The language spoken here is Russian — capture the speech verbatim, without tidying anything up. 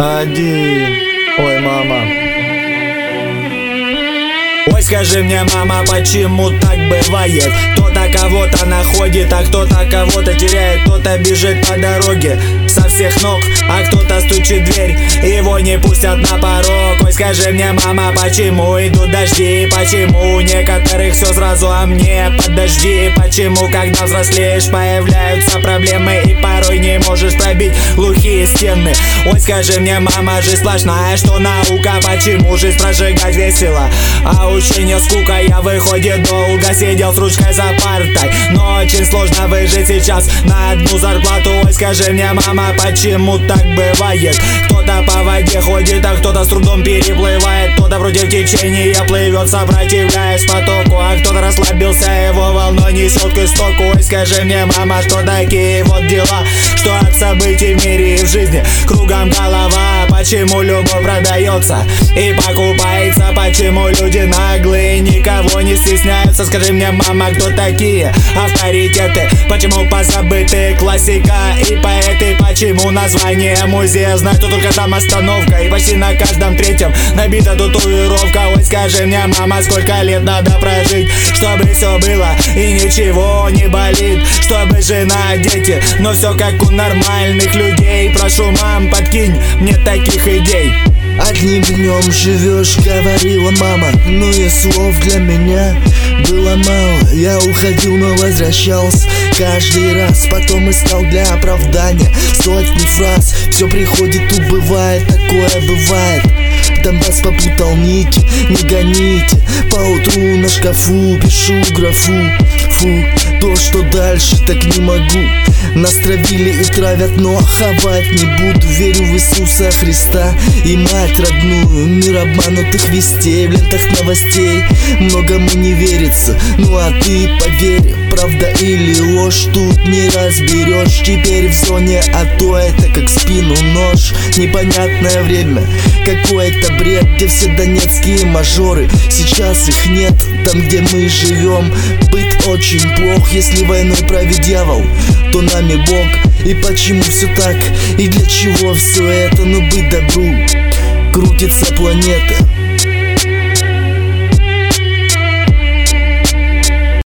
один. Ой, мама. Ой, скажи мне, мама, почему так бывает? Кто-то кого-то находит, а кто-то кого-то теряет. Кто-то бежит по дороге со всех ног, а кто-то стучит в дверь, его не пустят на порог. Ой, скажи мне, мама, почему идут дожди? Почему у некоторых все сразу, а мне подожди? Почему, когда взрослеешь, появляются проблемы, и порой не можешь пробить глухие стены? Ой, скажи мне, мама, жизнь сплошная, что наука? Почему жизнь прожигать весело, а учение скука? Я, выходит, долго сидел с ручкой за партой, но очень сложно выжить сейчас на одну зарплату. Ой, скажи мне, мама, почему так бывает? Кто-то по воде ходит, а кто-то с трудом переплывает. Кто-то против течения плывет, сопротивляясь потоку, а кто-то расслабился, его волной несет к истоку. Ой, скажи мне, мама, что такие вот дела, что от событий в мире и в жизни кругом голова? Почему любовь продается и покупается? Почему люди наглые, никого не стесняются? Скажи мне, мама, кто такие авторитеты? Почему позабыты классика и поэты? Почему название музея знает, что только там остановка, и почти на каждом третьем набита татуировка? Ой, скажи мне, мама, сколько лет надо прожить, чтобы все было и ничего не болит? Чтобы жена, дети, но все как у нормальных людей. Прошу, мам, подкинь мне таких идей. Одним днем живешь, говорила мама, но и слов для меня было мало. Я уходил, но возвращался каждый раз, потом искал для оправдания сотни фраз. Все приходит, убывает, такое бывает. Донбасс попутал нити, не гоните. Поутру на шкафу пишу графу. Фу, то, что дальше, так не могу. Нас травили и травят, но хавать не буду. Верю в Иисуса Христа и мать родную. Мир обманутых вестей, в лентах новостей многому не верится, ну а ты поверь, правда или ложь тут не разберешь. Теперь в зоне, а то это как спину нож. Непонятное время, какой-то бред, где все донецкие мажоры. Сейчас их нет там, где мы живем. Быт очень плох, если войной правит дьявол, то нами Бог. И почему все так, и для чего все это? Ну быть добру, крутится планета.